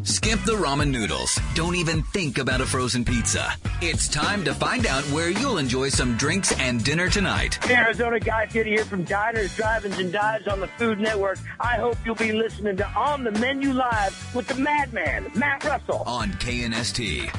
Skip the ramen noodles. Don't even think about a frozen pizza. It's time to find out where you'll enjoy some drinks and dinner tonight. Arizona Guy Fieri here from Diners, Drive-Ins, and Dives on the Food Network. I hope you'll be listening to On the Menu Live with the madman, Matt Russell. On KNST.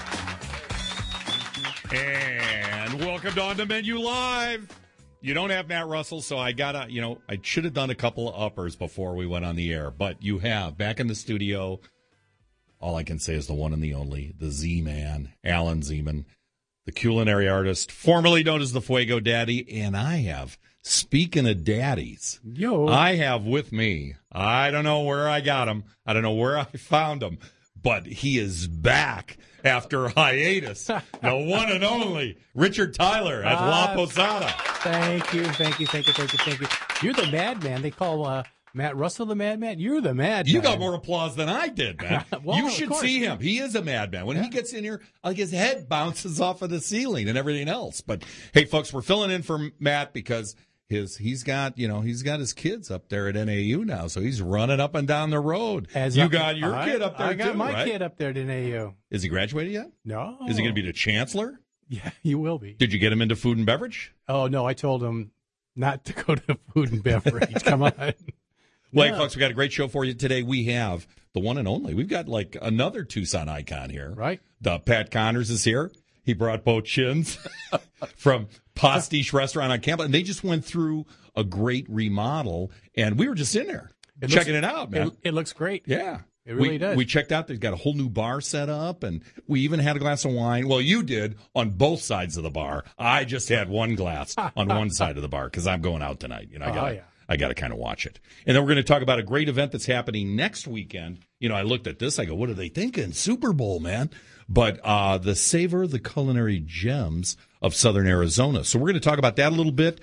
And welcome to On the Menu Live. You don't have Matt Russell, so I should have done a couple of uppers before we went on the air, but you have. Back in the studio, all I can say is the one and the only, the Z-Man, Alan Zeman, the culinary artist, formerly known as the Fuego Daddy, and I have, speaking of daddies, I have with me, I don't know where I got him, I don't know where I found him, but he is back after hiatus. The one and only Richard Tyler at La Posada. Thank you. You're the madman. They call Matt Russell the madman. You're the madman. You got more applause than I did, man. Well, you should see him. He is a madman. When he gets in here, like his head bounces off of the ceiling and everything else. But hey, folks, we're filling in for Matt because he's got his kids up there at NAU now, so he's running up and down the road. You got your kid up there too, I got my right? kid up there at NAU. Is he graduated yet? No. Is he going to be the chancellor? Yeah, he will be. Did you get him into food and beverage? Oh, no, I told him not to go to food and beverage. Come on. Well, hey, folks, we got a great show for you today. We have the one and only. We've got like another Tucson icon here. Right. The Pat Connors is here. He brought Bo Chins from Pastiche Restaurant on campus, and they just went through a great remodel, and we were just in there checking it out, man. It looks great. Yeah. It really does. We checked out. They've got a whole new bar set up, and we even had a glass of wine. Well, you did on both sides of the bar. I just had one glass on one side of the bar because I'm going out tonight. I got to kind of watch it. And then we're going to talk about a great event that's happening next weekend. I looked at this. I go, what are they thinking? Super Bowl, man. But the Savor the Culinary Gems of Southern Arizona. So we're going to talk about that a little bit.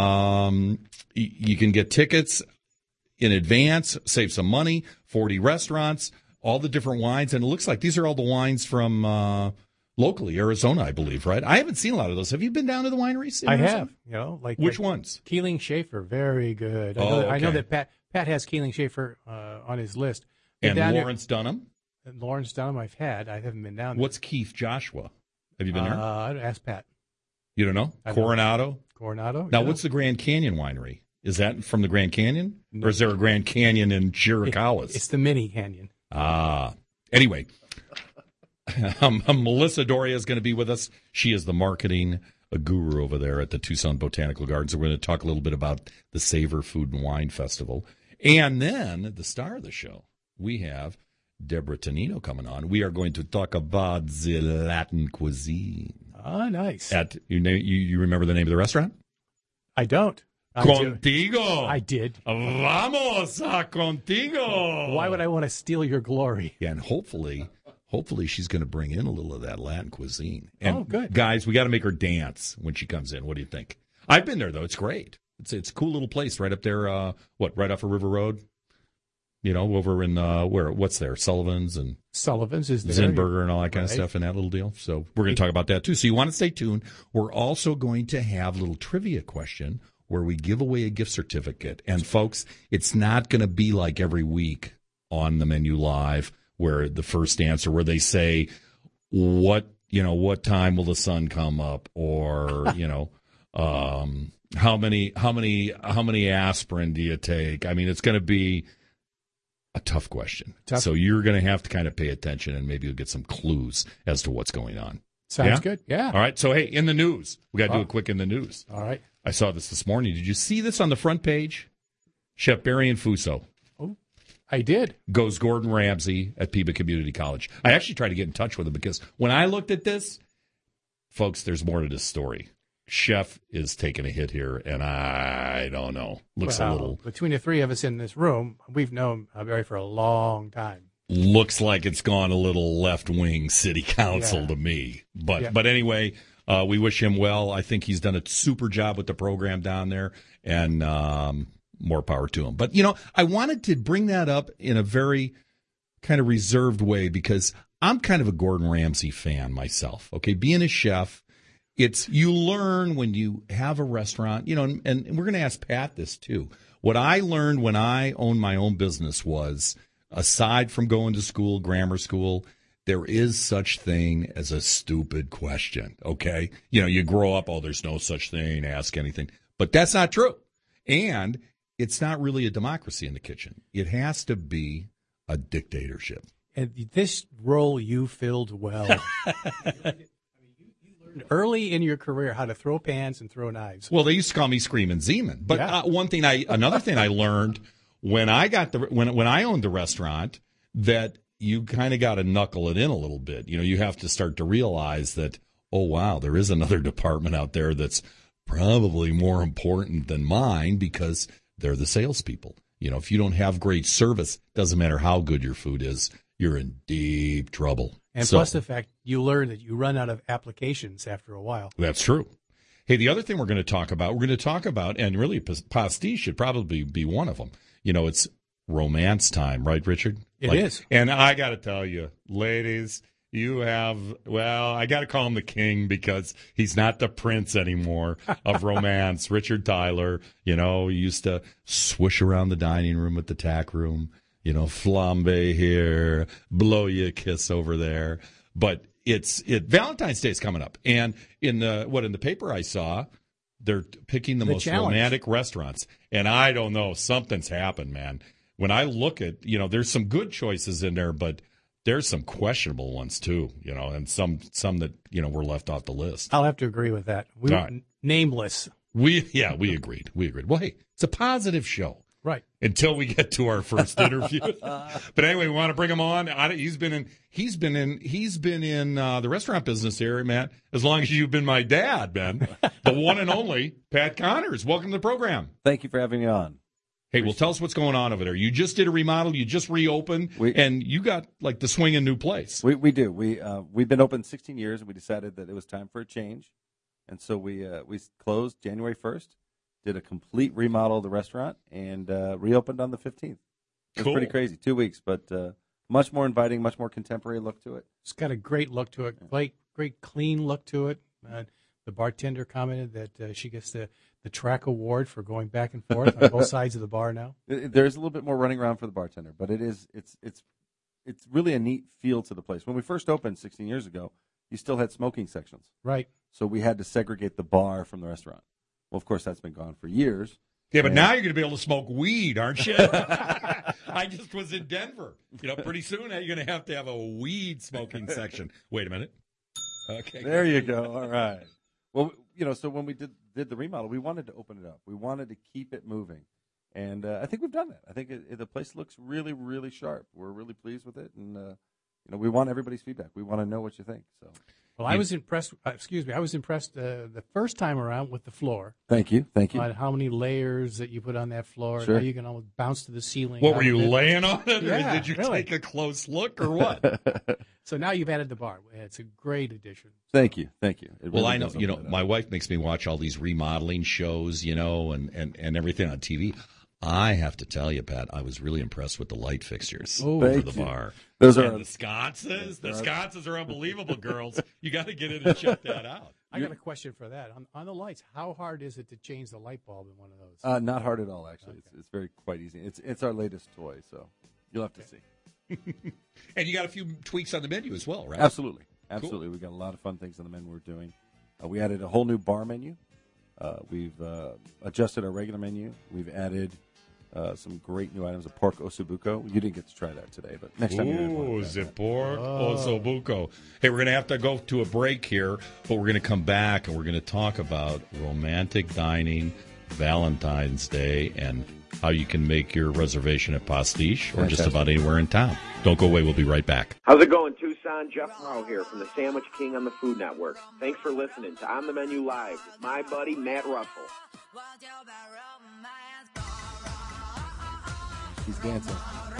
You can get tickets in advance, save some money, 40 restaurants, all the different wines. And it looks like these are all the wines from locally, Arizona, I believe, right? I haven't seen a lot of those. Have you been down to the wineries? I have. Which ones? Keeling Schaefer, very good. Okay. I know that Pat has Keeling Schaefer on his list. And Lawrence Dunham? Lawrence Dunham I haven't been down there. What's Keith Joshua? Have you been there? I'd ask Pat. You don't know? Coronado? Now, what's the Grand Canyon Winery? Is that from the Grand Canyon? No. Or is there a Grand Canyon in Chiricahuas? It's the mini canyon. Anyway, Melissa Doria is going to be with us. She is the marketing guru over there at the Tucson Botanical Gardens. We're going to talk a little bit about the Savor Food and Wine Festival. And then the star of the show, we have Deborah Tonino coming on. We are going to talk about the Latin cuisine. Nice. You remember the name of the restaurant? I don't. Contigo. I did. Vamos a Contigo. Why would I want to steal your glory? Yeah, and hopefully she's going to bring in a little of that Latin cuisine. And good. Guys, we got to make her dance when she comes in. What do you think? I've been there, though. It's great. It's a cool little place right up there, right off of River Road? Over in, what's there? Sullivan's is there. Zinberger and all that kind of stuff in that little deal. So we're going to talk about that, too. So you want to stay tuned. We're also going to have a little trivia question where we give away a gift certificate. And, folks, it's not going to be like every week on the Menu Live where the first answer, where they say, what time will the sun come up? Or, how many aspirin do you take? I mean, it's going to be a tough question. So you're going to have to kind of pay attention, and maybe you'll get some clues as to what's going on. Sounds good. Yeah. All right. So, hey, in the news, we got to do a quick in the news. All right. I saw this morning. Did you see this on the front page? Chef Barry Infuso. Oh, I did. Goes Gordon Ramsay at Pima Community College. I actually tried to get in touch with him because when I looked at this, folks, there's more to this story. Chef is taking a hit here, and I don't know. Looks a little. Between the three of us in this room, we've known Barry for a long time. Looks like it's gone a little left-wing city council to me. But anyway, we wish him well. I think he's done a super job with the program down there, and more power to him. But, I wanted to bring that up in a very kind of reserved way because I'm kind of a Gordon Ramsay fan myself. Okay, being a chef, you learn when you have a restaurant, and we're going to ask Pat this too. What I learned when I owned my own business was aside from going to school, grammar school, there is such thing as a stupid question, okay? You know, you grow up, oh, there's no such thing, ask anything. But that's not true. And it's not really a democracy in the kitchen. It has to be a dictatorship. And this role you filled well. You learned early in your career how to throw pans and throw knives. Well, they used to call me Screaming Zeman. But another thing I learned when I owned the restaurant, that you kind of got to knuckle it in a little bit. You know, you have to start to realize that, oh, wow, there is another department out there that's probably more important than mine because they're the salespeople. You know, if you don't have great service, doesn't matter how good your food is, you're in deep trouble. And plus the fact you learn that you run out of applications after a while. That's true. Hey, the other thing we're going to talk about, and really pastiche should probably be one of them. You know, it's romance time, right, Richard? It is. And I got to tell you, ladies, you have, well, I got to call him the king because he's not the prince anymore of romance. Richard Tyler, you know, he used to swish around the dining room at the tack room, you know, flambe here, blow you a kiss over there. But Valentine's Day is coming up. And in the paper I saw, they're picking the most romantic restaurants. And I don't know, something's happened, man. When I look at, you know, there's some good choices in there, but there's some questionable ones too, you know, and some that, you know, were left off the list. I'll have to agree with that. Nameless. We agreed. Well, hey, it's a positive show. Right. Until we get to our first interview. But anyway, we want to bring him on. He's been in the restaurant business here, Matt, as long as you've been my dad, Ben. The one and only Pat Connors. Welcome to the program. Thank you for having me on. Hey, well, tell us what's going on over there. You just did a remodel. You just reopened, and you got like the swinging new place. We do. We've been open 16 years, and we decided that it was time for a change, and so we closed January 1st, did a complete remodel of the restaurant, and reopened on the 15th. It's pretty crazy, 2 weeks, but much more inviting, much more contemporary look to it. It's got a great look to it, great clean look to it. The bartender commented that she gets the track award for going back and forth on both sides of the bar now. There's a little bit more running around for the bartender, but it's really a neat feel to the place. When we first opened 16 years ago, you still had smoking sections. Right. So we had to segregate the bar from the restaurant. Well, of course, that's been gone for years. Yeah, but now you're going to be able to smoke weed, aren't you? I just was in Denver. You know, pretty soon you're going to have a weed smoking section. Wait a minute. Okay. There you go. All right. Well, you know, so when we did the remodel, we wanted to open it up. We wanted to keep it moving. And I think we've done that. I think the place looks really, really sharp. We're really pleased with it. And, you know, we want everybody's feedback. We want to know what you think. So, well, I was impressed. I was impressed the first time around with the floor. Thank you. On how many layers that you put on that floor. Sure. How you can almost bounce to the ceiling. What, were you laying on it? Yeah, or did you take a close look or what? So now you've added the bar. It's a great addition. Thank you. It well, really I know, you know, my wife makes me watch all these remodeling shows, you know, and everything on TV. I have to tell you, Pat, I was really impressed with the light fixtures over the bar. Those are the sconces. The sconces are unbelievable, girls. You got to get in and check that out. I got a question for that. On the lights, how hard is it to change the light bulb in one of those? Not hard at all, actually. Okay. It's quite easy. It's our latest toy, so you'll have to see. And you got a few tweaks on the menu as well, right? Absolutely. Cool. We've got a lot of fun things on the menu we're doing. We added a whole new bar menu. We've adjusted our regular menu. We've added some great new items of pork ossobuco. You didn't get to try that today, but next time you're going to pork ossobuco. Hey, we're going to have to go to a break here, but we're going to come back and we're going to talk about romantic dining, Valentine's Day, and how you can make your reservation at Pastiche or just about anywhere in town. Don't go away. We'll be right back. How's it going, Tucson? Jeff Morrow here from the Sandwich King on the Food Network. Thanks for listening to On the Menu Live with my buddy Matt Russell. He's dancing.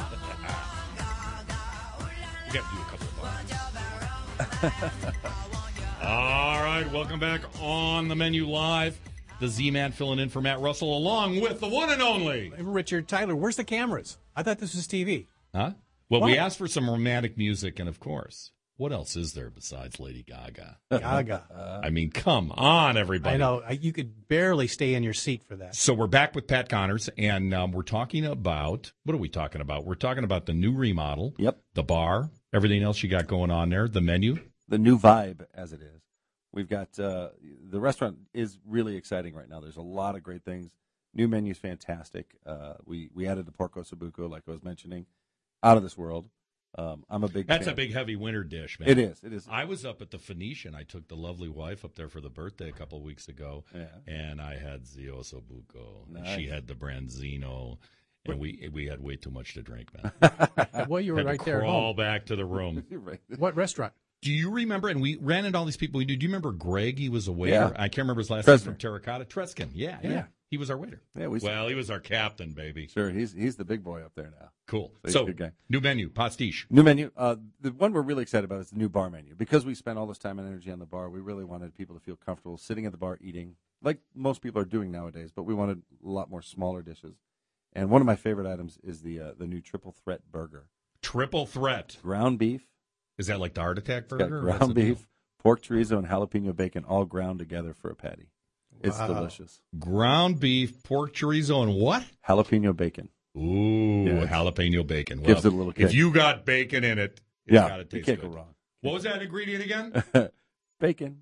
We got to do a couple of bars. All right, welcome back on the Menu Live. The Z-Man filling in for Matt Russell, along with the one and only Richard Tyler. Where's the cameras? I thought this was TV. Huh? Well, we asked for some romantic music, and of course, What else is there besides Lady Gaga? Gaga. I mean, come on, everybody. I know. You could barely stay in your seat for that. So we're back with Pat Connors, and we're talking about, what are we talking about? We're talking about the new remodel. Yep. The bar, everything else you got going on there, the menu. The new vibe, as it is. We've got the restaurant is really exciting right now. There's a lot of great things. New menu's fantastic. We added the pork ossobuco, like I was mentioning, out of this world. I'm a big That's fan. a big heavy winter dish, man. It is. It is. I was up at the Phoenician. I took the lovely wife up there for the birthday a couple of weeks ago, and I had the ossobuco. Nice. She had the branzino, and we had way too much to drink, man. Well, you were Had right to there at crawl home. back to the room. You're right. What restaurant? Do you remember? And we ran into all these people. Do you remember Greg? He was a waiter. Yeah. I can't remember his last Treskin. name from Terracotta. Treskin. Yeah. He was our waiter. Yeah, Well, he was our captain, baby. Sure, he's the big boy up there now. Cool. He's So, a good guy. new menu, pastiche. New menu. The one we're really excited about is the new bar menu. Because we spent all this time and energy on the bar, we really wanted people to feel comfortable sitting at the bar eating, like most people are doing nowadays, but we wanted a lot more smaller dishes. And one of my favorite items is the new triple threat burger. Triple threat. Ground beef. Is that like the heart attack It's got burger? or what's ground the deal? beef, pork chorizo, and jalapeno bacon all ground together for a patty. It's Wow. delicious. Ground beef, pork chorizo, and what? Jalapeno bacon. Ooh, Yeah, jalapeno bacon. Well, gives it a little kick. if you got bacon in it, it's Yeah, got to you taste can't good. go wrong. What was that ingredient again? Bacon.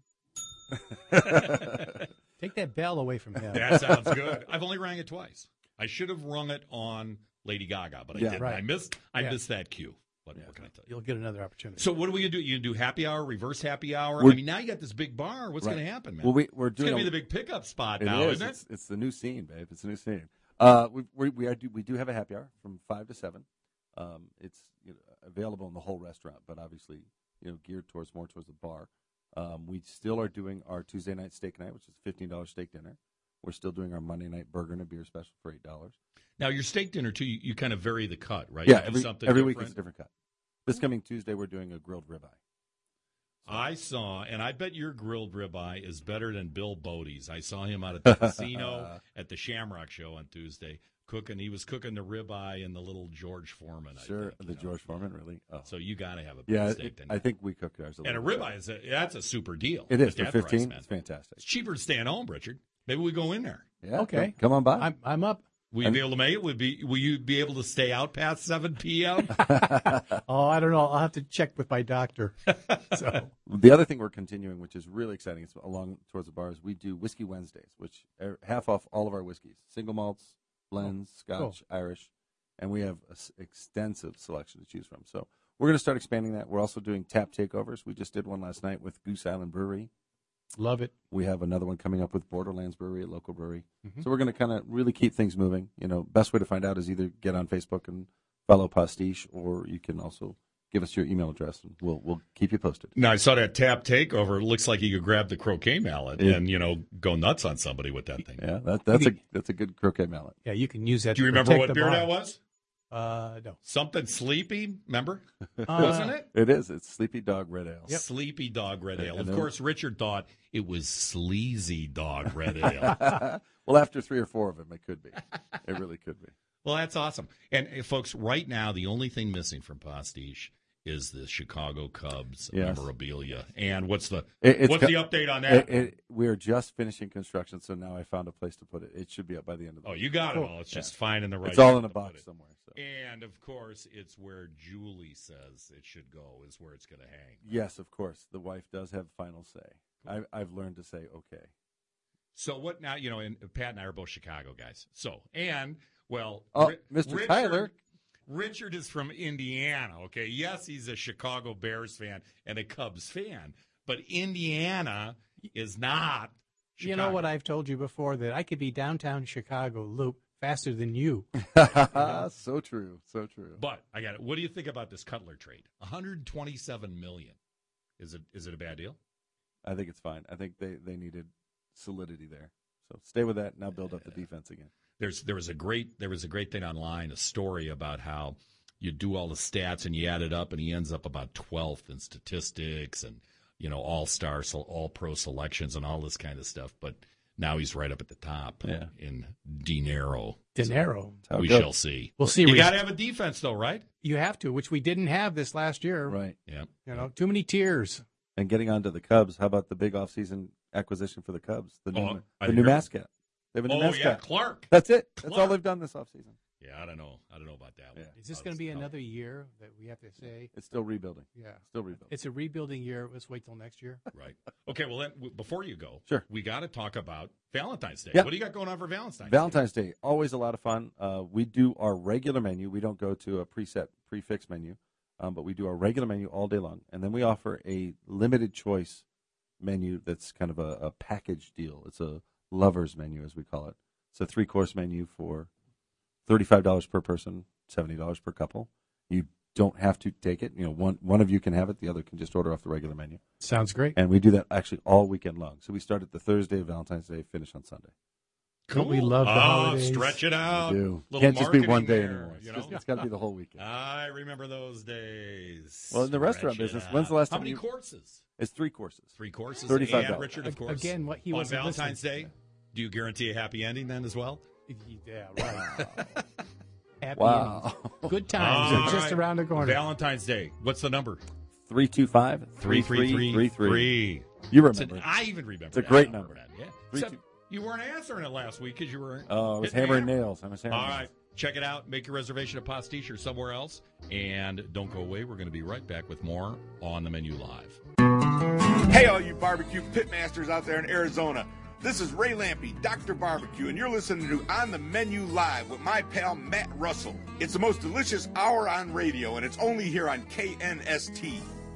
Take that bell away from him. That sounds good. I've only rang it twice. I should have rung it on Lady Gaga, but I Yeah, didn't. right. I Yeah. missed that cue. What can I tell you? You'll get another opportunity. So what are we gonna do? You gonna do happy hour, reverse happy hour? We're- I mean, now you got this big bar. What's Right. gonna happen, man? Well, we're it's doing gonna be a- the big pickup spot It now, is. isn't it? It's the new scene, babe. It's the new scene. We do have a happy hour from 5 to 7. It's available in the whole restaurant, but obviously geared more towards the bar. We still are doing our Tuesday night steak night, which is a $15 steak dinner. We're still doing our Monday night burger and a beer special for $8. Now your steak dinner too. You kind of vary the cut, right? Yeah, You do every week different? is a different cut. This coming Tuesday, we're doing a grilled ribeye. I saw, and I bet your grilled ribeye is better than Bill Bodie's. I saw him out at the casino at the Shamrock Show on Tuesday cooking. He was cooking the ribeye and the little George Foreman. Sure, I think, the George Foreman, really. Oh. So you got to have a big Yeah, steak dinner. I think we cook ours. And a ribeye that's a super deal. It is at for that 15. price, man. It's fantastic. It's cheaper than staying home, Richard. Maybe we go in there. Yeah, Okay. come on by. I'm up. Will you be able to make it? Will you be able to stay out past 7 p.m.? Oh, I don't know. I'll have to check with my doctor. So The other thing we're continuing, which is really exciting, it's along towards the bars, we do Whiskey Wednesdays, which are half off all of our whiskeys. Single malts, blends, Scotch, Irish, and we have an extensive selection to choose from. So we're going to start expanding that. We're also doing tap takeovers. We just did one last night with Goose Island Brewery. love it. We have another one coming up with Borderlands Brewery, a local brewery. So we're going to kind of really keep things moving. Best way to find out is either get on Facebook and follow Pastiche, or you can also give us your email address, and we'll keep you posted. Now, I saw that tap takeover. It looks like you could grab the croquet mallet Yeah. and, go nuts on somebody with that thing. Yeah, that's a good croquet mallet. Yeah, you can use that. Do you to remember protect what the beer bar. that was? No. Something sleepy, remember? Wasn't it? It is. It's Sleepy Dog Red Ale. Sleepy Dog Red Ale. And Of then- course, Richard thought it was Sleazy Dog Red Ale. Well, after 3 or 4 of them, it could be. It really could be. Well, that's awesome. And, folks, right now, the only thing missing from Pastiche is the Chicago Cubs Yes. memorabilia. And what's the It's what's co- the update on that? We're just finishing construction, so now I found a place to put it. It should be up by the end of the Oh, week. you got it all. It's just finding the right. It's all spot in a to put box it. somewhere. So. And of course, it's where Julie says it should go. Is where it's going to hang. Yes, of course. The wife does have final say. I've learned to say okay. So what now? And Pat and I are both Chicago guys. So Oh, Mr. Mr. Tyler. Richard is from Indiana. Okay, yes, he's a Chicago Bears fan and a Cubs fan, but Indiana is not. Chicago. You know what I've told you before, that I could be downtown Chicago loop faster than you. So true. So true. But I got it. What do you think about this Cutler trade? $127 million. Is it a bad deal? I think it's fine. I think they needed solidity there. So stay with that. Now build up the defense again. There was a great thing online, a story about how you do all the stats and you add it up, and he ends up about 12th in statistics and all-star, all-pro selections and all this kind of stuff. But now he's right up at the top in dinero. dinero. That's how it We goes. shall see. We'll see. You Reese. got to have a defense, though, right? You have to, which we didn't have this last year. Right. Yeah. You know, too many tiers. And getting on to the Cubs, how about the big offseason acquisition for the Cubs? The new, I the new hear- mascot. They have a new Oh, mascot. yeah, Clark. That's it. That's all Clark. they've done this offseason. Yeah, I don't know. I don't know about that one. Yeah. Is this going to be another year that we have to say? It's still rebuilding. Yeah. Still rebuilding. It's a rebuilding year. Let's wait till next year. Right. Okay, well, then, before you go, Sure. we got to talk about Valentine's Day. Yeah. What do you got going on for Valentine's Valentine's Day, always a lot of fun. We do our regular menu. We don't go to a preset, prefix menu, but we do our regular menu all day long. And then we offer a limited choice menu that's kind of a package deal. It's a lover's menu, as we call it. It's a 3-course menu for $35 per person, $70 per couple. You don't have to take it. You know, one of you can have it. The other can just order off the regular menu. Sounds great. And we do that actually all weekend long. So we start at the Thursday of Valentine's Day, finish on Sunday. Don't we love the holidays? Stretch it out. We do. Little Can't just be one marketing day there, anymore. you It's, know? it's got to be the whole weekend. I remember those days. Well, in the restaurant Stretch it business, out. when's the last How time many you- courses? It's 3 courses. 3 courses. $35. And Richard, of course. Again, what he on wasn't Valentine's listening. Day, do you guarantee a happy ending then as well? Yeah, right. Happy Wow. endings. Good times All are just right. around the corner. Valentine's Day. What's the number? 325-3333. You remember. I even remember. It's a that. great I remember number. that, Yeah. 3, Except 2. you weren't answering it last week because you were. Oh, I was hitting the hammering hammer. nails. I was hammering All nails. right. Check it out. Make your reservation at Pastiche or somewhere else. And don't go away. We're going to be right back with more On the Menu Live. Hey, all you barbecue pitmasters out there in Arizona. This is Ray Lampy, Dr. Barbecue, and you're listening to On the Menu Live with my pal Matt Russell. It's the most delicious hour on radio, and it's only here on KNST.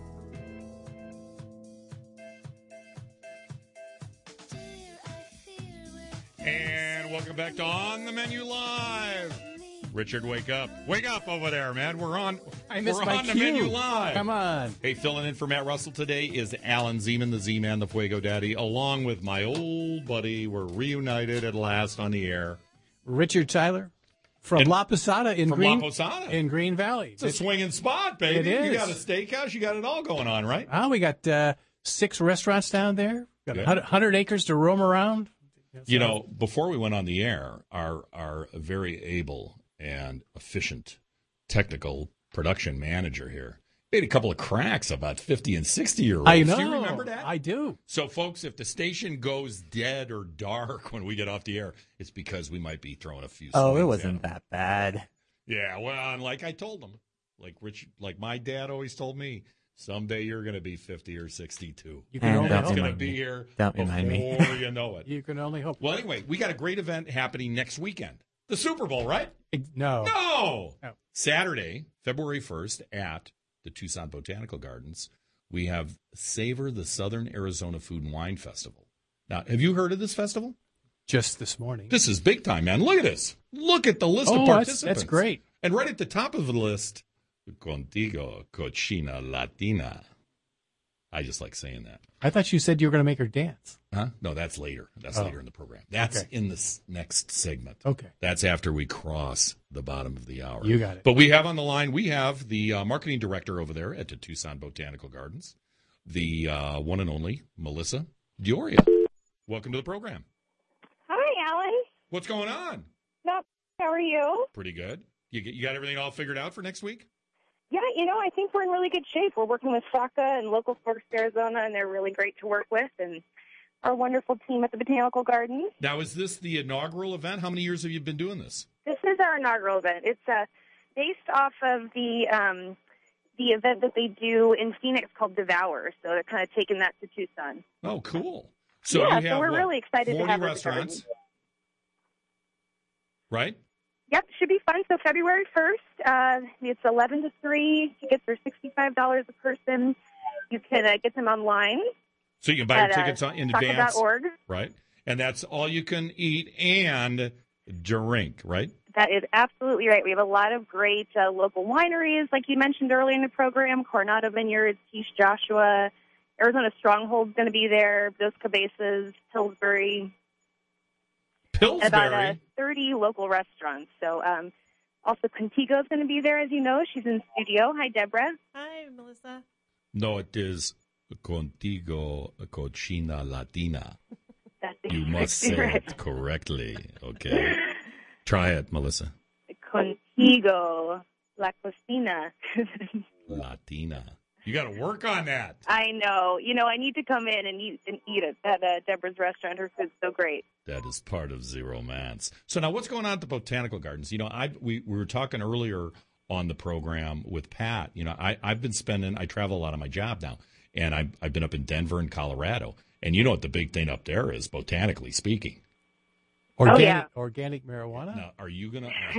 And welcome back to On the Menu Live. Richard, wake up. Wake up over there, man. We're on. I missed we're my on the cue. Menu Live. Come on. Hey, filling in for Matt Russell today is Alan Zeman, the Z-Man, the Fuego Daddy, along with my old buddy. We're reunited at last on the air. Richard Tyler from And- La Posada in From Green La Posada. in Green Valley. It's a swinging spot, baby. It You is. got a steakhouse. You got it all going on, right? We got 6 restaurants down there. Got Good. 100 acres to roam around. You know, before we went on the air, our very able and efficient technical production manager here made a couple of cracks about 50 and 60-year-olds. I know. Do you remember that? I do. So, folks, if the station goes dead or dark when we get off the air, it's because we might be throwing a few Oh, it swings wasn't at 'em. that bad. Yeah, well, and like I told them, like my dad always told me, someday you're going to be 50 or 62. You can And only don't It's hope. going to remind be me. here Don't remind me. before you know it. You can only hope. Well, anyway, we got a great event happening next weekend. The Super Bowl, right? No. No. No. Saturday, February 1st at the Tucson Botanical Gardens, we have Savor the Southern Arizona Food and Wine Festival. Now, have you heard of this festival? Just this morning. This is big time, man. Look at this. Look at the list of Oh, participants. that's great. And right at the top of the list, Contigo Cochina Latina. I just like saying that. I thought you said you were going to make her dance. Huh? No, that's later. That's Oh. later in the program. That's Okay. in this next segment. Okay. That's after we cross the bottom of the hour. You got it. But we have on the line, we have the marketing director over there at the Tucson Botanical Gardens, the one and only Melissa Dioria. Welcome to the program. Hi, Alan. What's going on? No, how are you? Pretty good. You got everything all figured out for next week? Yeah, I think we're in really good shape. We're working with SACA and Local First Arizona, and they're really great to work with, and our wonderful team at the Botanical Gardens. Now, is this the inaugural event? How many years have you been doing this? This is our inaugural event. It's based off of the event that they do in Phoenix called Devour, so they're kind of taking that to Tucson. Oh, cool. So Yeah, you so have we're what, really excited to 40 have it at the restaurants, garden. right? Yep, should be fun. So February 1st, it's 11 to 3. Tickets are $65 a person. You can get them online So you can buy your at tickets in advance, SACA.org. right? And that's all you can eat and drink, right? That is absolutely right. We have a lot of great local wineries, like you mentioned earlier in the program. Coronado Vineyards, Tish Joshua, Arizona Stronghold's going to be there, Dos Cabezas, Pillsbury, and about Pillsbury. 30 local restaurants. So also Contigo's going to be there, as you know. She's in studio. Hi, Deborah. Hi, Melissa. No, it is Contigo Cochina Latina. That's You must say exactly right. it correctly, okay? Try it, Melissa. Contigo La Cocina. Latina. You got to work on that. I know. I need to come in and eat it at Deborah's restaurant. Her food's so great. That is part of the romance. So now what's going on at the Botanical Gardens? We were talking earlier on the program with Pat. I've been I travel a lot on my job now, and I've been up in Denver and Colorado. And you know what the big thing up there is, botanically speaking? Organic marijuana? Now, have you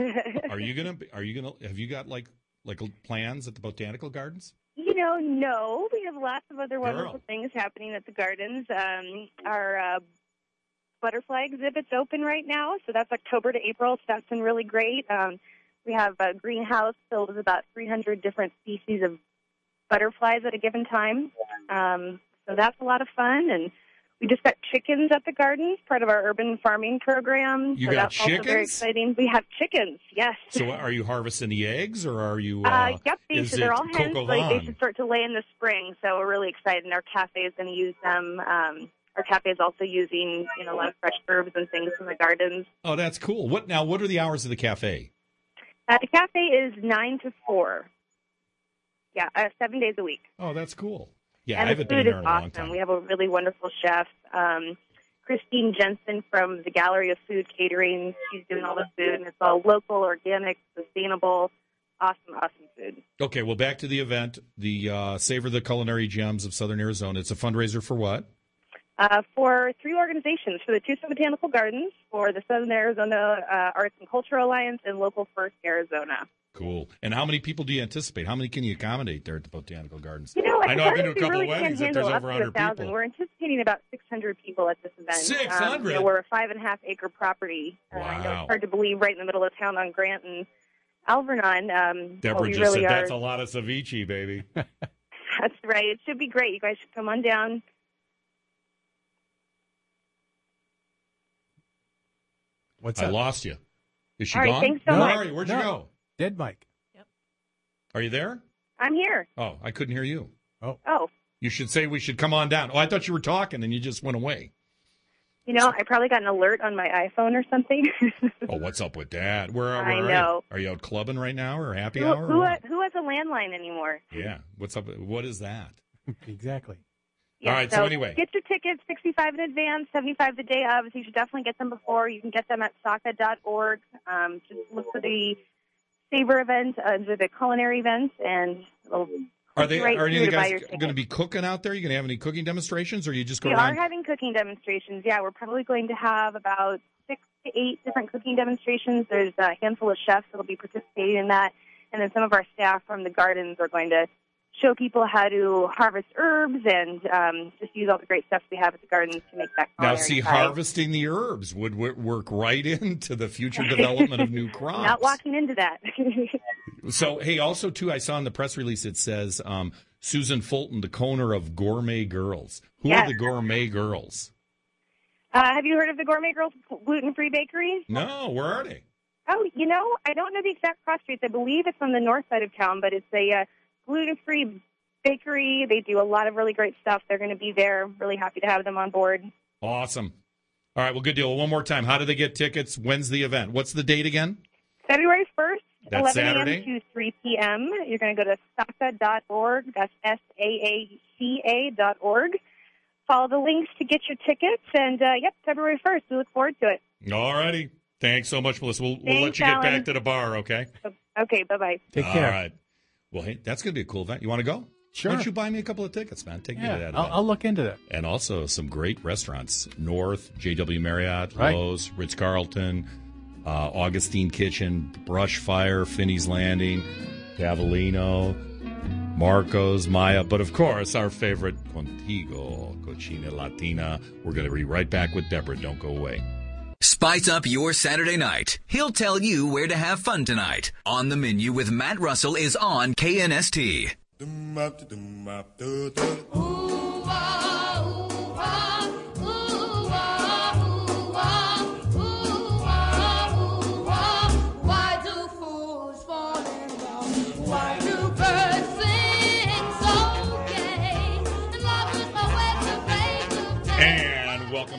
got like plans at the Botanical Gardens? No. We have lots of other wonderful things happening at the gardens. Our butterfly exhibit's open right now, so that's October to April, so that's been really great. We have a greenhouse filled with about 300 different species of butterflies at a given time. So that's a lot of fun, and we just got chickens at the gardens, part of our urban farming program. You so got that's chickens? Also very exciting. We have chickens, yes. So are you harvesting the eggs, or are you? Yep, they're all hens. They should start to lay in the spring, so we're really excited. And our cafe is going to use them. Our cafe is also using a lot of fresh herbs and things from the gardens. Oh, that's cool. What are the hours of the cafe? The cafe is 9 to 4. Yeah, 7 days a week. Oh, that's cool. Yeah, and I haven't the been food there is in a long awesome. time. We have a really wonderful chef, Christine Jensen from the Gallery of Food Catering. She's doing all the food, and it's all local, organic, sustainable, awesome food. Okay, well, back to the event, the Savor the Culinary Gems of Southern Arizona. It's a fundraiser for what? For 3 organizations, for the Tucson Botanical Gardens, for the Southern Arizona Arts and Cultural Alliance, and Local First Arizona. Cool. And how many people do you anticipate? How many can you accommodate there at the Botanical Gardens? I know I've been to a couple really of weddings that there's over 100 people. We're anticipating about 600 people at this event. 600? We're a 5.5-acre property. Wow. I know it's hard to believe, right in the middle of town on Grant and Alvernon. Deborah just really said, that's a lot of ceviche, baby. That's right. It should be great. You guys should come on down. I lost you. Is she All right, gone? thanks so much. Sorry, where'd you go? Dead Mike. Yep. Are you there? I'm here. Oh, I couldn't hear you. Oh. You should say we should come on down. Oh, I thought you were talking and you just went away. I probably got an alert on my iPhone or something. Oh, what's up with that? Where I are know. you? Are you out clubbing right now or happy hour? Who has a landline anymore? Yeah. What's up? What is that? Exactly. Yeah, all right, so anyway. Get your tickets, $65 in advance, $75 the day of. So you should definitely get them before. You can get them at SACA.org. Just look for the Savor event, the culinary events, and Are any of the guys going to be cooking out there? Are you going to have any cooking demonstrations, or are you just going around? We are having cooking demonstrations, yeah. We're probably going to have about 6 to 8 different cooking demonstrations. There's a handful of chefs that will be participating in that, and then some of our staff from the gardens are going to show people how to harvest herbs and just use all the great stuff we have at the gardens to make that culinary Now, see, pie. harvesting the herbs would work right into the future development of new crops. Not walking into that. So, hey, also, too, I saw in the press release it says Susan Fulton, the owner of Gourmet Girls. Who are the Gourmet Girls? Have you heard of the Gourmet Girls gluten-free bakery? No, where are they? Oh, I don't know the exact cross streets. I believe it's on the north side of town, but it's a gluten-free bakery. They do a lot of really great stuff. They're going to be there. Really happy to have them on board. Awesome. All right, well, good deal. One more time. How do they get tickets? When's the event? What's the date again? February 1st, That's 11 Saturday? a.m. to 3 p.m. You're going to go to SACA.org. That's SAACA.org. Follow the links to get your tickets. And, February 1st. We look forward to it. All righty. Thanks so much, Melissa. We'll let you get Alan. back to the bar, okay? Okay, bye-bye. Take care. All right. Well, hey, that's going to be a cool event. You want to go? Sure. Why don't you buy me a couple of tickets, man? Take me to that event. I'll look into that. And also some great restaurants. North, JW Marriott, Right. Lowe's, Ritz-Carlton, Augustine Kitchen, Brush Fire, Finney's Landing, Cavallino, Marco's, Maya. But, of course, our favorite, Contigo, Cocina Latina. We're going to be right back with Deborah. Don't go away. Spice up your Saturday night. He'll tell you where to have fun tonight. On the Menu with Matt Russell is on KNST. Why do fools fall in love? Why do birds sing so gay? And love is my way to break the day. And welcome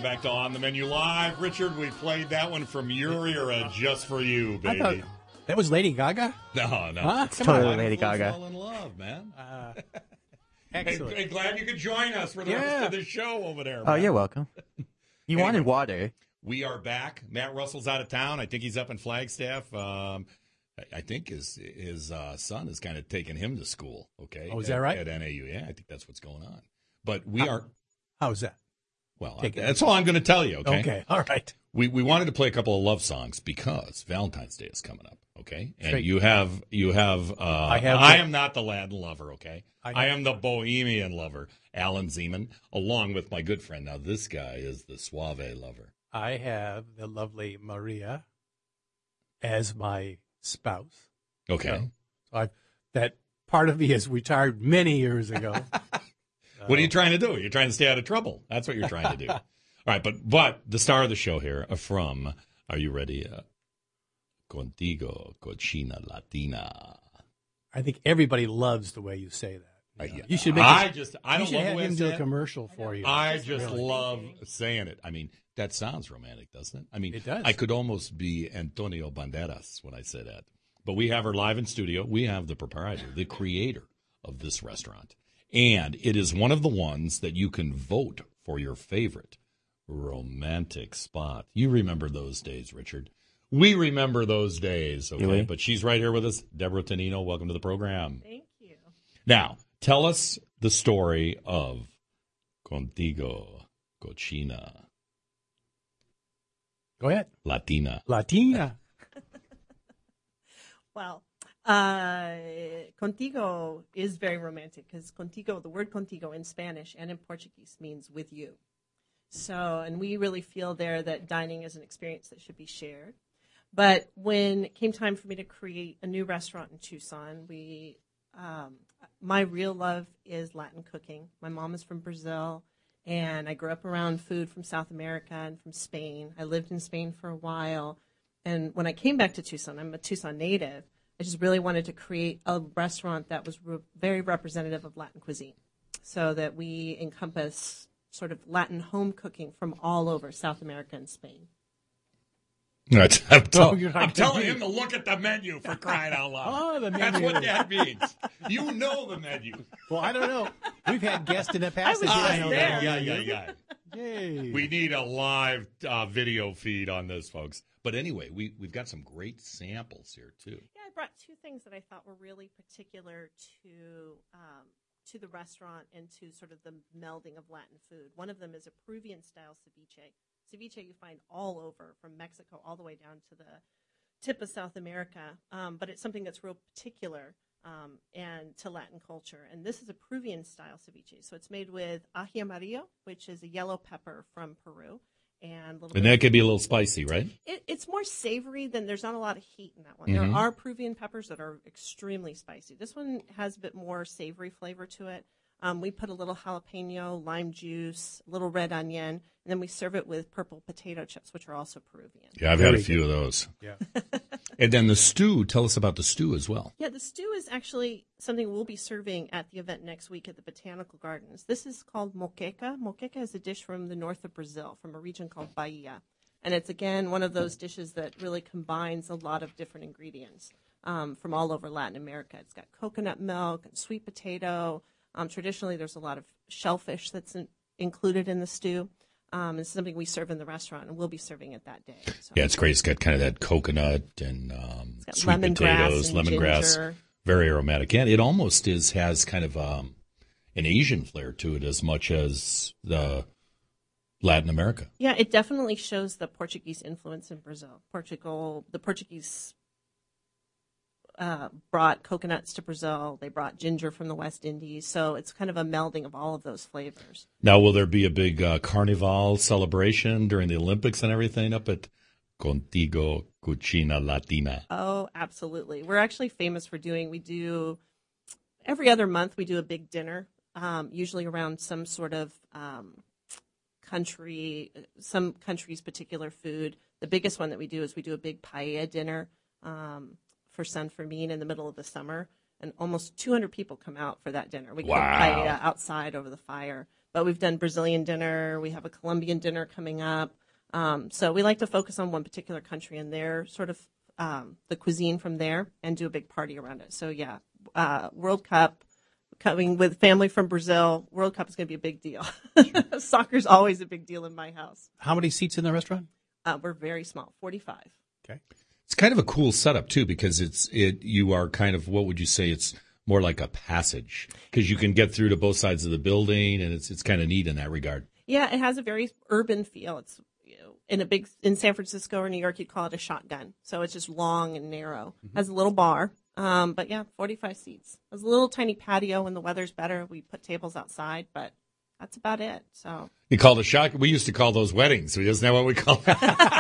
back to On the Menu Live. Richard, we played that one from your era just for you, baby. I thought that was Lady Gaga? No. Huh? Come Totally on. Lady Gaga. Fall in love, man. Excellent. Hey, glad you could join us for the rest of the show over there. Oh, man. you're welcome. You wanted water. We are back. Matt Russell's out of town. I think he's up in Flagstaff. I think his son is kind of taking him to school. Okay. Oh, is that right? At NAU. Yeah, I think that's what's going on. But we are. How's that? Well, that's all I'm going to tell you. Okay. Okay. All right. We wanted to play a couple of love songs because Valentine's Day is coming up. Okay. And Great. you have. I am not the Latin lover. Okay. I am the Bohemian lover, Alan Zeman, along with my good friend. Now this guy is the Suave lover. I have the lovely Maria as my spouse. Okay. So that part of me has retired many years ago. What are you trying to do? You're trying to stay out of trouble. That's what you're trying to do. All right, but the star of the show here from, are you ready? Contigo, Cochina Latina. I think everybody loves the way you say that. Yeah. You should make. I don't you love should the have way I him say do a it. commercial for you. I just Really. love saying it. I mean, that sounds romantic, doesn't it? I mean, It does. I could almost be Antonio Banderas when I say that. But we have her live in studio. We have the proprietor, the creator of this restaurant. And it is one of the ones that you can vote for your favorite romantic spot. You remember those days, Richard. We remember those days, okay? Really? But she's right here with us. Deborah Tonino, welcome to the program. Thank you. Now, tell us the story of Contigo, Cochina, Go ahead. Latina. Latina. Well, contigo is very romantic because contigo, the word contigo in Spanish and in Portuguese means with you. So, and we really feel there that dining is an experience that should be shared. But when it came time for me to create a new restaurant in Tucson, my real love is Latin cooking. My mom is from Brazil, and I grew up around food from South America and from Spain. I lived in Spain for a while. And when I came back to Tucson, I'm a Tucson native, I just really wanted to create a restaurant that was very representative of Latin cuisine so that we encompass sort of Latin home cooking from all over South America and Spain. I'm you're telling him to look at the menu for crying out loud. Oh, the That's menu. what that means. You know the menu. Well, I don't know. We've had guests in the past that I didn't was know there. that. Yeah. Yay. We need a live video feed on this, folks. But anyway, we've got some great samples here, too. Yeah, I brought two things that I thought were really particular to the restaurant and to sort of the melding of Latin food. One of them is a Peruvian-style ceviche. Ceviche you find all over, from Mexico all the way down to the tip of South America, but it's something that's real particular and to Latin culture. And this is a Peruvian-style ceviche. So it's made with ají amarillo, which is a yellow pepper from Peru. And that could be a little spicy, right? It's more savory than there's not a lot of heat in that one. Mm-hmm. There are Peruvian peppers that are extremely spicy. This one has a bit more savory flavor to it. We put a little jalapeno, lime juice, a little red onion, and then we serve it with purple potato chips, which are also Peruvian. Yeah, I've had a few of those. Yeah. And then the stew, tell us about the stew as well. Yeah, the stew is actually something we'll be serving at the event next week at the Botanical Gardens. This is called moqueca. Moqueca is a dish from the north of Brazil, from a region called Bahia. And it's, again, one of those dishes that really combines a lot of different ingredients from all over Latin America. It's got coconut milk and sweet potato. Traditionally, there's a lot of shellfish that's included in the stew. It's something we serve in the restaurant, and we'll be serving it that day. So. Yeah, it's great. It's got kind of that coconut and sweet lemongrass potatoes, and lemongrass, ginger. very aromatic. Yeah, it almost has kind of an Asian flair to it as much as the Latin America. Yeah, it definitely shows the Portuguese influence in Brazil. The Portuguese brought coconuts to Brazil. They brought ginger from the West Indies. So it's kind of a melding of all of those flavors. Now, will there be a big carnival celebration during the Olympics and everything up at Contigo Cucina Latina? Oh, absolutely. We're actually famous for every other month we do a big dinner, usually around some sort of some country's particular food. The biggest one that we do is we do a big paella dinner for San Fermin in the middle of the summer, and almost 200 people come out for that dinner. We cook paella outside over the fire. but we've done Brazilian dinner. We have a Colombian dinner coming up. So we like to focus on one particular country and their sort of the cuisine from there and do a big party around it. So yeah, World Cup coming with family from Brazil. World Cup is going to be a big deal. Soccer's always a big deal in my house. How many seats in the restaurant? We're very small, 45. Okay. It's kind of a cool setup too, because you are kind of, what would you say? It's more like a passage, because you can get through to both sides of the building, and it's kind of neat in that regard. Yeah, it has a very urban feel. It's in San Francisco or New York, you'd call it a shotgun. So it's just long and narrow. Has a little bar, but yeah, 45 seats. There's a little tiny patio when the weather's better. We put tables outside, but that's about it. So you call it a shotgun. We used to call those weddings. Isn't that what we call it?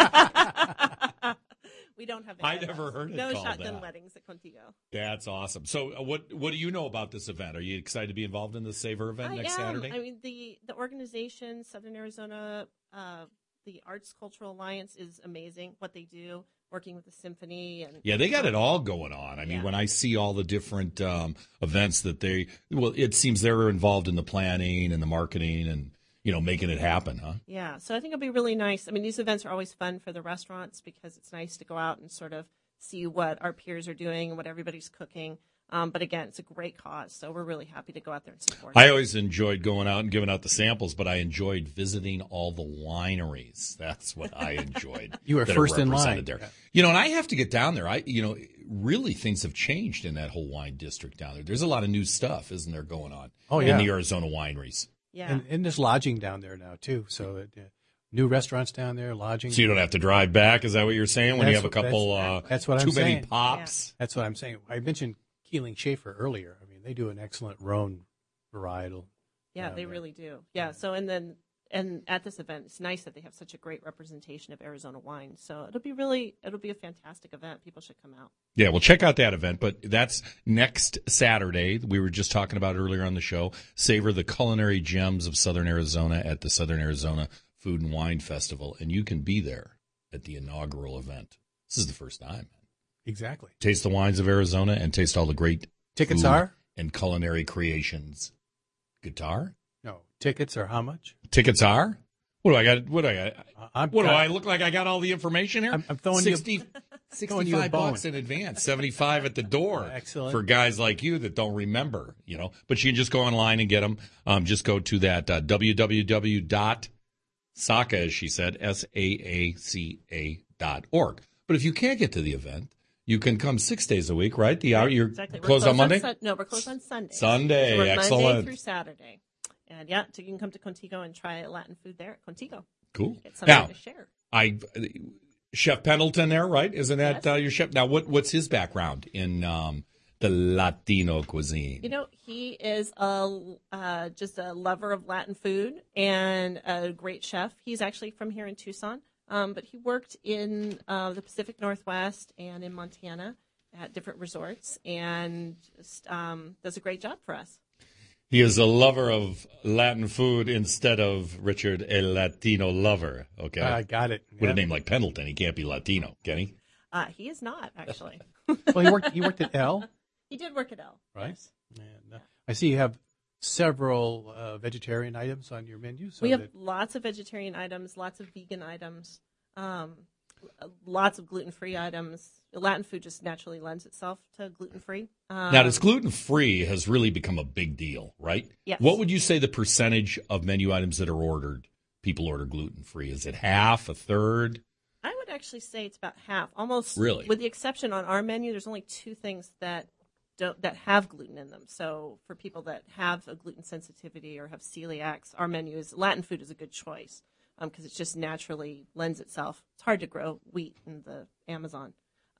We don't have. I never heard it called shotgun that. weddings at Contigo. That's awesome. So, what do you know about this event? Are you excited to be involved in the Savor event next Saturday? I mean, the organization, Southern Arizona, the Arts Cultural Alliance, is amazing. What they do, working with the symphony, and yeah, they got it all going on. I mean, when I see all the different events that it seems they're involved in the planning and the marketing and making it happen, huh? Yeah, so I think it'll be really nice. I mean, these events are always fun for the restaurants because it's nice to go out and sort of see what our peers are doing and what everybody's cooking. But again, it's a great cause, so we're really happy to go out there and support it. I always enjoyed going out and giving out the samples, but I enjoyed visiting all the wineries. That's what I enjoyed. You were first in line there. And I have to get down there. Really things have changed in that whole wine district down there. There's a lot of new stuff, isn't there, going on in the Arizona wineries. Yeah. And there's lodging down there now, too. So new restaurants down there, lodging. So you don't have to drive back? Is that what you're saying? When you have a couple that's what I'm too many saying. pops? Yeah. That's what I'm saying. I mentioned Keeling Schaefer earlier. I mean, they do an excellent Rhone varietal. Yeah, they really do. Yeah, so and at this event, it's nice that they have such a great representation of Arizona wine. So it'll be a fantastic event. People should come out. Yeah, well, check out that event. But that's next Saturday. We were just talking about it earlier on the show. Savor the culinary gems of Southern Arizona at the Southern Arizona Food and Wine Festival, and you can be there at the inaugural event. This is the first time. Exactly. Taste the wines of Arizona and taste all the great tickets food and culinary creations. Guitar? No. Tickets are how much? Tickets are? What do I got? What do I look like? I got all the information here? I'm throwing 65 bucks in advance, 75 at the door. Excellent. For guys like you that don't remember, But you can just go online and get them. Just go to that www.saaca, as she said, SAACA.org. But if you can't get to the event, you can come 6 days a week, right? You're exactly. closed on Monday? No, we're closed on Sunday. Sunday, so we're excellent. Monday through Saturday. And so you can come to Contigo and try Latin food there at Contigo. Cool. Get something now, to share. Chef Pendleton there, right? Isn't that your chef? Now, what's his background in the Latino cuisine? He is just a lover of Latin food and a great chef. He's actually from here in Tucson. But he worked in the Pacific Northwest and in Montana at different resorts and just, does a great job for us. He is a lover of Latin food instead of Richard, a Latino lover. Okay, I got it. With a name like Pendleton, he can't be Latino, can he? He is not, actually. Well, he worked at L. He did work at L. Right. Yes. And, I see you have several vegetarian items on your menu. So we have lots of vegetarian items, lots of vegan items, lots of gluten-free items. Latin food just naturally lends itself to gluten-free. Now, this gluten-free has really become a big deal, right? Yes. What would you say the percentage of menu items that are ordered, people order gluten-free? Is it half, a third? I would actually say it's about half, almost. Really? With the exception on our menu, there's only 2 things that have gluten in them. So for people that have a gluten sensitivity or have celiacs, our menu is Latin food is a good choice because it just naturally lends itself. It's hard to grow wheat in the Amazon.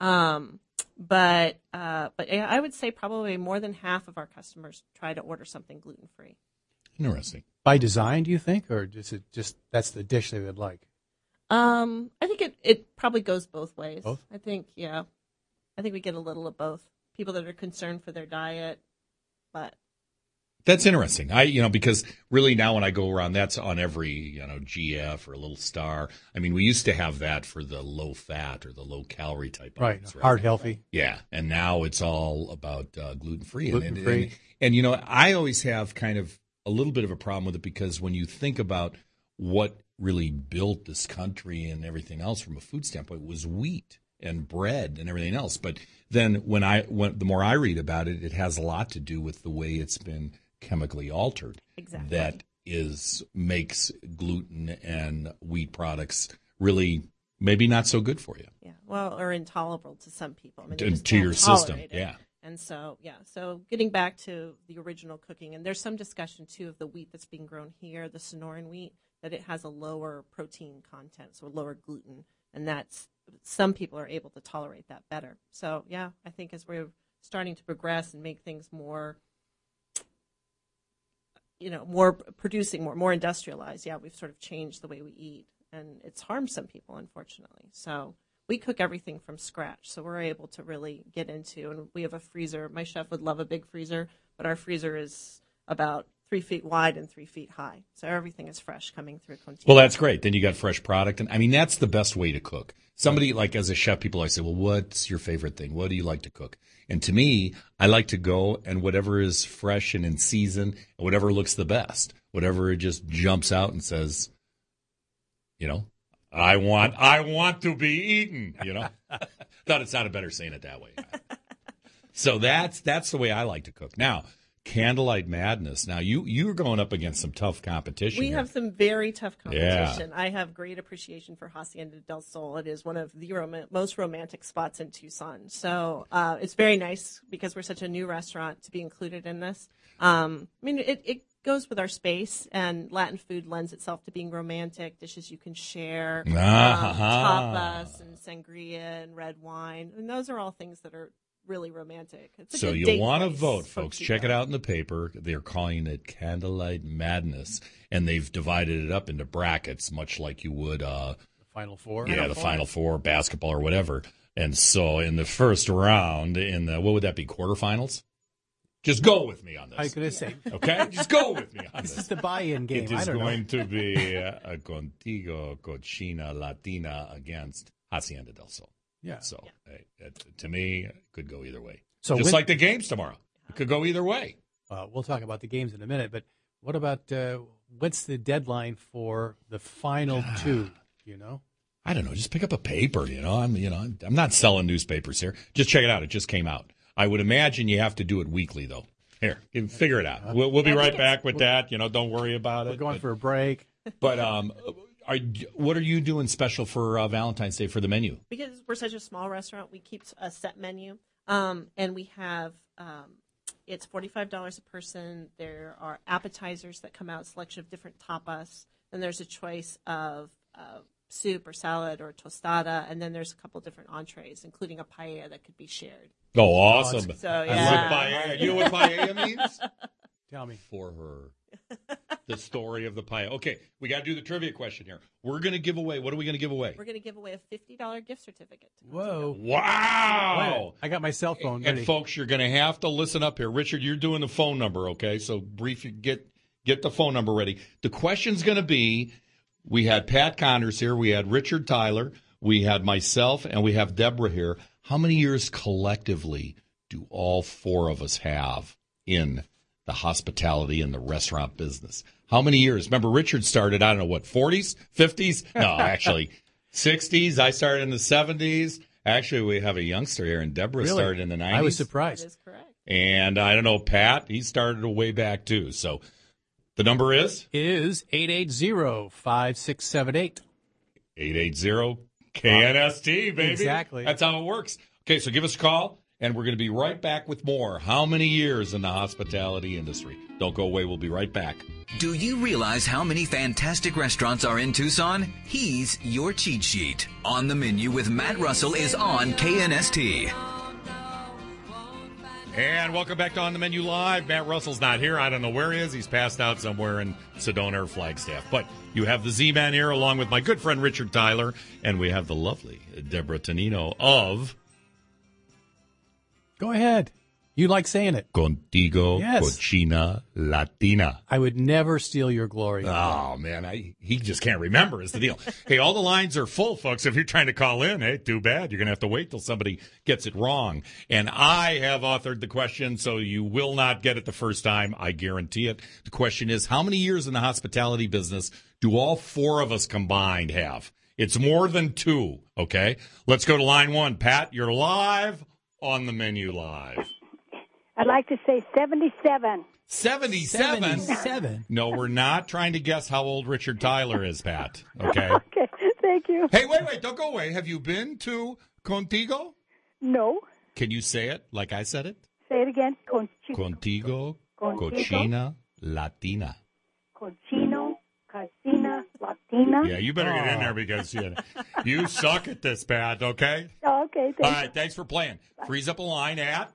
But I would say probably more than half of our customers try to order something gluten-free. Interesting. By design, do you think, or is it just that's the dish they would like? I think it probably goes both ways. Both? I think we get a little of both. People that are concerned for their diet, but that's interesting. Because really now when I go around, that's on every, GF or a little star. I mean, we used to have that for the low fat or the low calorie type items, right? Heart healthy. Yeah. And now it's all about gluten free. Gluten free. And I always have kind of a little bit of a problem with it because when you think about what really built this country and everything else from a food standpoint was wheat and bread and everything else. But then the more I read about it, it has a lot to do with the way it's been chemically altered. Exactly. That makes gluten and wheat products really maybe not so good for you. Yeah, well, or intolerable to some people. I mean, to your system, yeah. And so, so getting back to the original cooking, and there's some discussion, too, of the wheat that's being grown here, the Sonoran wheat, that it has a lower protein content, so lower gluten, and that's some people are able to tolerate that better. So, yeah, I think as we're starting to progress and make things more, more producing, more industrialized, we've sort of changed the way we eat, and it's harmed some people, unfortunately. So we cook everything from scratch, so we're able to really get into, and we have a freezer. My chef would love a big freezer, but our freezer is about 3 feet wide and 3 feet high, so everything is fresh coming through Contigo. Well, that's great. Then you got fresh product, and I mean that's the best way to cook. Somebody like as a chef, people always say, "Well, what's your favorite thing? What do you like to cook?" And to me, I like to go and whatever is fresh and in season, and whatever looks the best, whatever just jumps out and says, I want to be eaten. Thought it sounded better saying it that way. So that's the way I like to cook. Now, Candlelight Madness. Now, you're going up against some tough competition. We have some very tough competition. Yeah. I have great appreciation for Hacienda del Sol. It is one of the most romantic spots in Tucson. So it's very nice because we're such a new restaurant to be included in this. It goes with our space, and Latin food lends itself to being romantic. Dishes you can share, tapas and sangria and red wine. And those are all things that are really romantic. So you'll want to vote, folks. Check it out in the paper. They're calling it Candlelight Madness, and they've divided it up into brackets, much like you would the Final Four. Yeah, the Final Four, basketball or whatever. And so in the first round, in the, what would that be, quarterfinals? Just go with me on this. I was going to say. Okay? Just go with me on this. This is the buy-in game. It is going to be a Contigo Cochina Latina against Hacienda del Sol. Yeah. So to me, it could go either way. So just like the games tomorrow. It could go either way. We'll talk about the games in a minute, but what about what's the deadline for the final two, I don't know. Just pick up a paper, I'm not selling newspapers here. Just check it out. It just came out. I would imagine you have to do it weekly, though. Here, figure it out. We'll be right back with that. Don't worry about it. We're going for a break. But what are you doing special for Valentine's Day for the menu? Because we're such a small restaurant, we keep a set menu, and we have it's $45 a person. There are appetizers that come out, a selection of different tapas. Then there's a choice of soup or salad or tostada, and then there's a couple different entrees, including a paella that could be shared. Oh, awesome. So, yeah. I love paella. You know what paella means? Tell me. For her. The story of the paella. Okay, we got to do the trivia question here. We're going to give away, what are we going to give away? We're going to give away a $50 gift certificate. Whoa. Wow. I got my cell phone ready. And folks, you're going to have to listen up here. Richard, you're doing the phone number, okay? So brief, get the phone number ready. The question's going to be, we had Pat Connors here, we had Richard Tyler, we had myself, and we have Deborah here. How many years collectively do all four of us have in the hospitality and the restaurant business? How many years? Remember, Richard started, 40s, 50s? No, actually, 60s. I started in the 70s. Actually, we have a youngster here, and Deborah started in the 90s. I was surprised. That is correct. And I don't know, Pat, he started way back, too. So the number is? Is 880-5678. 880-KNST, baby. Exactly. That's how it works. Okay, so give us a call, and we're going to be right back with more. How many years in the hospitality industry? Don't go away. We'll be right back. Do you realize how many fantastic restaurants are in Tucson? He's your cheat sheet. On the Menu with Matt Russell is on KNST. And welcome back to On the Menu Live. Matt Russell's not here. I don't know where he is. He's passed out somewhere in Sedona or Flagstaff. But you have the Z-Man here along with my good friend Richard Tyler. And we have the lovely Deborah Tonino of... Go ahead. You like saying it. Contigo, Yes. Cochina Latina. I would never steal your glory. Oh, man, he just can't remember is the deal. Hey, all the lines are full, folks. If you're trying to call in, hey, too bad. You're going to have to wait till somebody gets it wrong. And I have authored the question, so you will not get it the first time. I guarantee it. The question is, how many years in the hospitality business do all four of us combined have? It's more than 2, okay? Let's go to line 1. Pat, you're live on the Menu Live. I'd like to say 77. 77? 77. No, we're not trying to guess how old Richard Tyler is, Pat. Okay? Okay, thank you. Hey, wait, don't go away. Have you been to Contigo? No. Can you say it like I said it? Say it again. Contigo, Cochina Latina. Cochino, Casina, Latina. Yeah, you better get in there because you suck at this, Pat, okay? Oh, okay, All right, thanks for playing. Freeze up a line at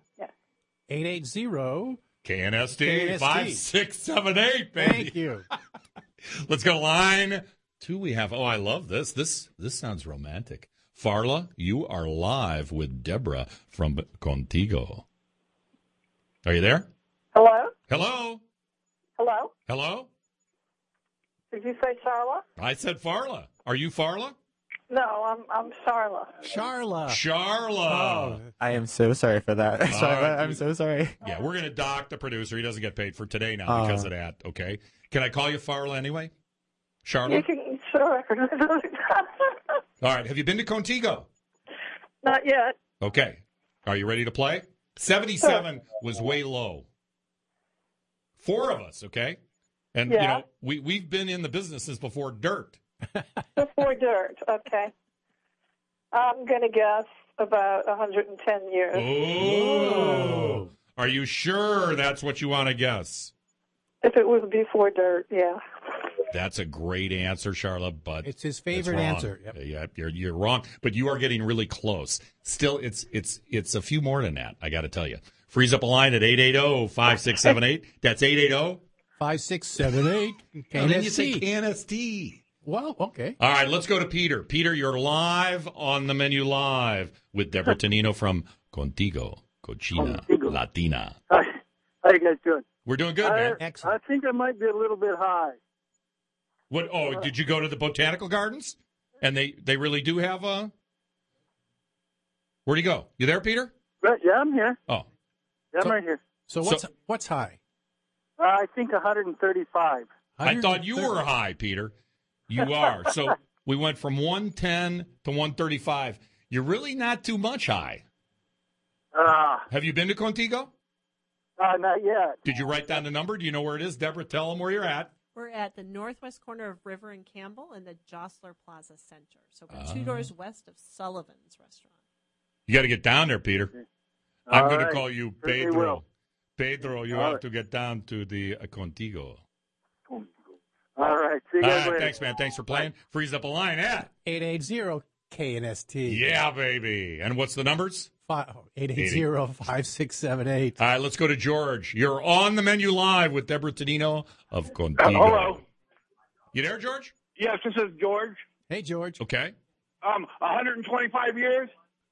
880. KNST 5678, baby. Thank you. Let's go to line 2. We have, I love this. This sounds romantic. Farla, you are live with Deborah from Contigo. Are you there? Hello? Hello? Hello? Hello? Did you say Charla? I said Farla. Are you Farla? No, I'm Charla. Charla. I am so sorry for that. I'm so sorry. Yeah, we're going to dock the producer. He doesn't get paid for today now because of that, okay? Can I call you Farla anyway? Charla? You can, sure. All right, have you been to Contigo? Not yet. Okay. Are you ready to play? 77 was way low. 4 of us, okay? And, you know, we've been in the business since before dirt. Before dirt, okay. I'm going to guess about 110 years. Oh. Are you sure that's what you want to guess? If it was before dirt, yeah. That's a great answer, Charlotte, but it's his favorite answer. Yep. Yeah, you're wrong, but you are getting really close. Still, it's a few more than that, I got to tell you. Freeze up a line at 880-5678. That's 880-5678. And then you say KNST. Well, okay. All right, let's go to Peter. Peter, you're live on the Menu Live with Deborah Tonino from Contigo, Cochina Latina. Hi. How you guys doing? We're doing good, man. I think I might be a little bit high. What? Oh, did you go to the botanical gardens? And they really do have a... Where'd you go? You there, Peter? Right, yeah, I'm here. Oh. Yeah, I'm right here. So what's high? I think 135. I thought you were high, Peter. You are. So we went from 110 to 135. You're really not too much high. Have you been to Contigo? Not yet. Did you write down the number? Do you know where it is? Deborah, tell them where you're at. We're at the northwest corner of River and Campbell in the Jostler Plaza Center. So we're 2 doors west of Sullivan's Restaurant. You got to get down there, Peter. I'm going to right. call you Certainly Pedro. will. Pedro, you have to get down to the Contigo. All right. See you guys later. Thanks, man. Thanks for playing. Freeze up a line at 880-KNST. Yeah, baby. And what's the numbers? 880-5678. All right, let's go to George. You're on the Menu Live with Deborah Tonino of Contigo. Hello. You there, George? Yes, this is George. Hey, George. Okay. 125 years.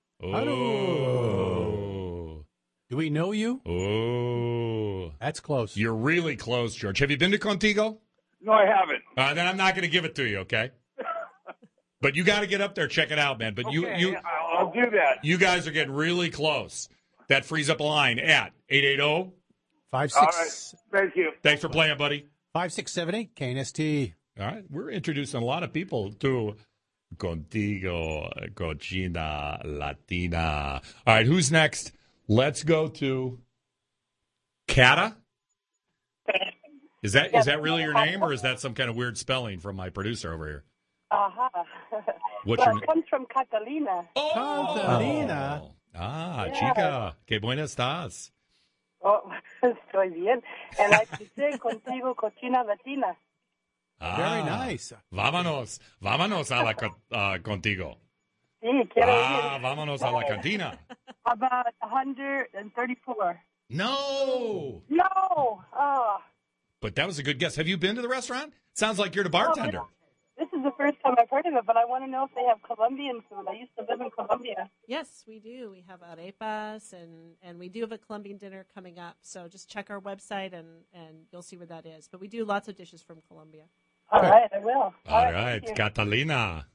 Oh. Do we know you? Oh. That's close. You're really close, George. Have you been to Contigo? No, I haven't. Then I'm not going to give it to you, okay? But you got to get up there, check it out, man. But Okay, I'll do that. You guys are getting really close. That frees up a line at 880. 56. All right. Thank you. Thanks for playing, buddy. 5678 KNST. All right, we're introducing a lot of people to Contigo, Cochina Latina. All right, who's next? Let's go to Cata. Is that really your name, or is that some kind of weird spelling from my producer over here? What's your It comes from Catalina. Catalina. Chica, qué buena estás. Oh, estoy bien. And I could say Contigo, Cochina Latina. Very nice. Vámonos a la Contigo. Sí, quiero ir. Vámonos a la cantina. About 134. No. No. Oh. But that was a good guess. Have you been to the restaurant? Sounds like you're the bartender. This is the first time I've heard of it, but I want to know if they have Colombian food. I used to live in Colombia. Yes, we do. We have arepas, and we do have a Colombian dinner coming up. So just check our website, and you'll see where that is. But we do lots of dishes from Colombia. All right, I will. All right, Catalina.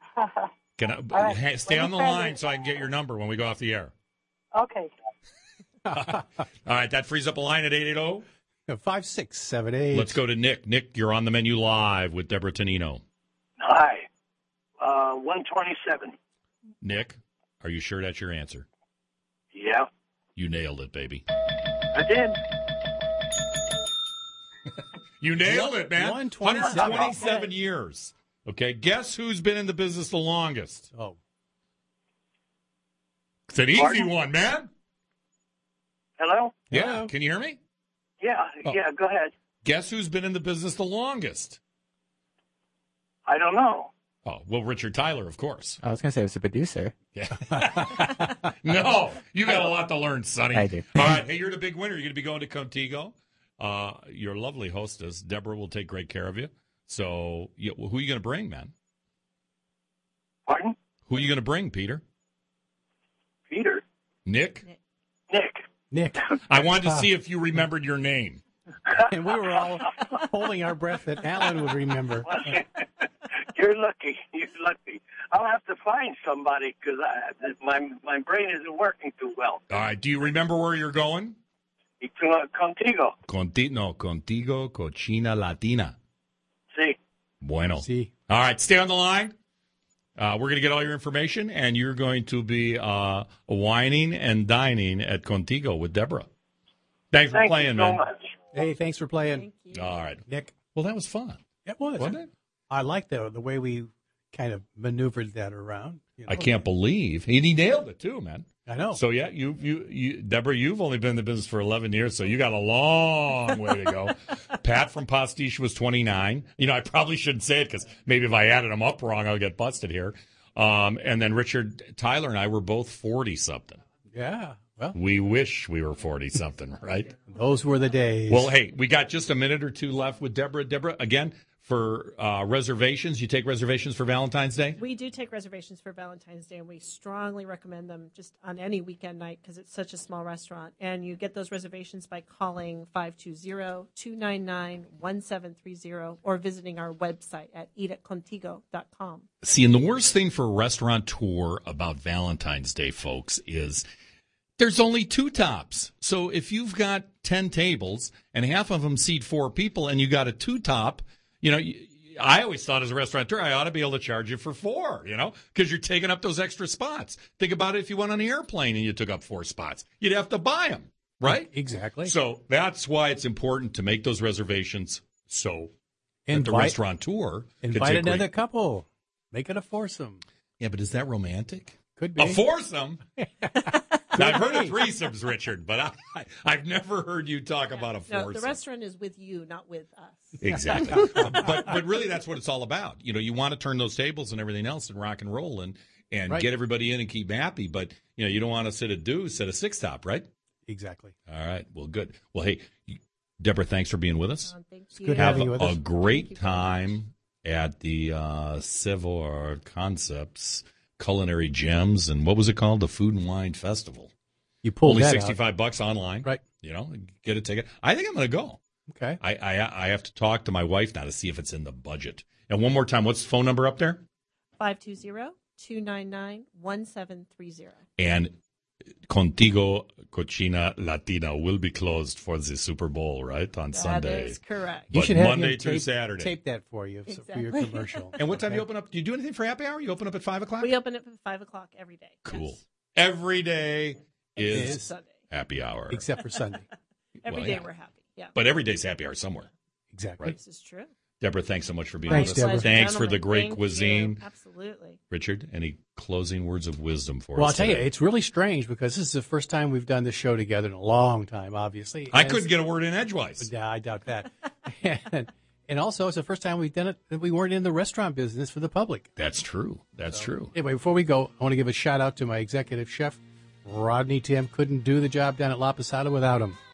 Stay on the line so I can get your number when we go off the air. Okay. All right, that frees up a line at 880. 5678. Let's go to Nick. Nick, you're on the menu live with Deborah Tonino. Hi. 127. Nick, are you sure that's your answer? Yeah, You nailed it, baby. I did. You nailed it, man. 127 127 years. Okay, guess who's been in the business the longest? Oh. It's an easy Pardon? one, man. Hello? Yeah, can you hear me? Yeah, yeah, go ahead. Guess who's been in the business the longest? I don't know. Oh, well, Richard Tyler, of course. I was going to say it was a producer. Yeah. No, you got a lot to learn, Sonny. I do. All right, hey, you're the big winner. You're going to be going to Contigo. You're a lovely hostess. Deborah will take great care of you. So, who are you going to bring, man? Pardon? Who are you going to bring, Peter? Peter? Nick? Nick. I wanted to see if you remembered your name. And we were all holding our breath that Alan would remember. You're lucky. You're lucky. I'll have to find somebody because my brain isn't working too well. All right, do you remember where you're going? Contigo. Contigo, Cochina Latina. See. Bueno. All right, stay on the line. We're going to get all your information, and you're going to be whining and dining at Contigo with Deborah. Thanks for playing, you so man. much. Hey, thanks for playing. All right. Nick. Well, that was fun. It was. Wasn't it? I like the way we kind of maneuvered that around. I can't believe he nailed it too, man. I know. So yeah, you Deborah, you've only been in the business for 11 years, so you got a long way to go. Pat from Pastiche was 29. I probably shouldn't say it because maybe if I added them up wrong, I'll get busted here. And then Richard Tyler and I were both 40 something. Yeah. Well, we wish we were 40 something, right? Those were the days. Well, hey, we got just a minute or two left with Deborah. Deborah, again, for reservations, you take reservations for Valentine's Day? We do take reservations for Valentine's Day, and we strongly recommend them just on any weekend night because it's such a small restaurant. And you get those reservations by calling 520-299-1730 or visiting our website at eatatcontigo.com. See, and the worst thing for a restaurateur about Valentine's Day, folks, is there's only 2 tops. So if you've got 10 tables and half of them seat 4 people and you got a 2-top, I always thought as a restaurateur I ought to be able to charge you for 4, because you're taking up those extra spots. Think about it if you went on an airplane and you took up 4 spots. You'd have to buy them, right? Exactly. So that's why it's important to make those reservations so that the restaurateur can invite take another great... couple. Make it a foursome. Yeah, but is that romantic? Could be. A foursome? Now, I've heard of threesomes, Richard, but I've never heard you talk about a foursome. No, the restaurant is with you, not with us. Exactly. but really, that's what it's all about. You want to turn those tables and everything else and rock and roll and right. Get everybody in and keep happy. But, you don't want to sit a deuce at a 6-top, right? Exactly. All right. Well, good. Well, hey, Deborah, thanks for being with us. Thank you. Good having you with us. Have a great time at the Sevor Concepts Culinary Gems, and what was it called? The Food and Wine Festival. You pulled only that $65 online, right? Get a ticket. I think I'm going to go. Okay. I have to talk to my wife now to see if it's in the budget. And one more time, what's the phone number up there? 520-299-1730. And Contigo Cochina Latina will be closed for the Super Bowl, right, on Sunday. That is correct. But you should have Monday through Saturday. Tape that for you for your commercial. And what time do you open up? Do you do anything for happy hour? You open up at 5 o'clock? We open up at 5 o'clock every day. Cool. Yes. Every day is Sunday. Happy hour. Except for Sunday. Every day we're happy. Yeah. But every day's happy hour somewhere. Exactly. Right? This is true. Deborah, thanks so much for being Thanks, with us. Deborah. Thanks for the great Thank cuisine. you. Absolutely. Richard, any closing words of wisdom for Well, us? I'll tell you, today? it's really strange because this is the first time we've done this show together in a long time, obviously. I couldn't get a word in edgewise. Yeah, I doubt that. and also, it's the first time we've done it that we weren't in the restaurant business for the public. That's true. That's true. Anyway, before we go, I want to give a shout out to my executive chef, Rodney Tim. Couldn't do the job down at La Posada without him.